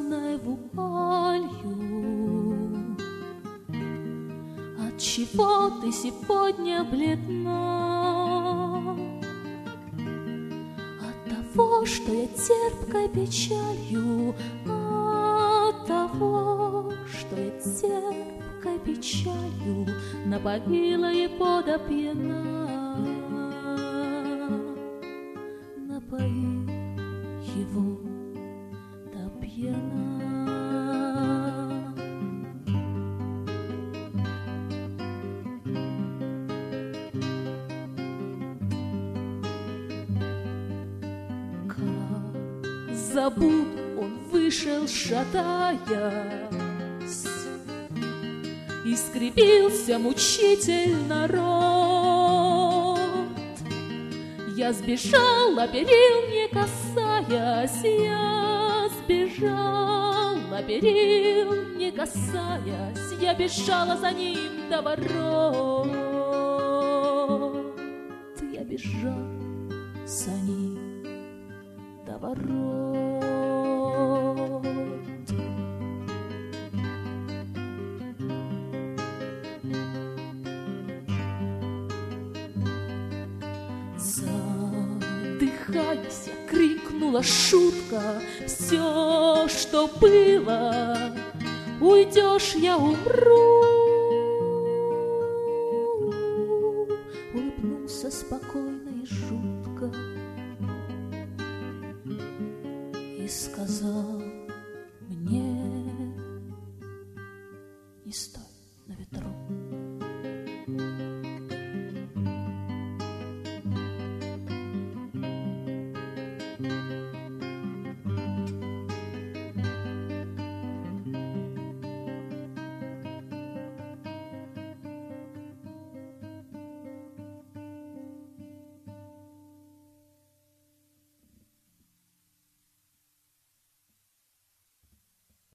красной вуалью. Отчего ты сегодня бледна? От того, что я терпкой печалью, от того, что я терпкой печалью напоила его до пьяна. Напои его до пьяна. Забуду, он вышел, шатаясь, и скривился мучительно рот. Я сбежала, перил не касаясь, я сбежала, перил не касаясь, я бежала за ним до ворот. Я бежала за ним до ворот. Задыхаясь, я крикнула шутка: все, что было, уйдешь, я умру. Улыбнулся спокойно и жутко и сказал: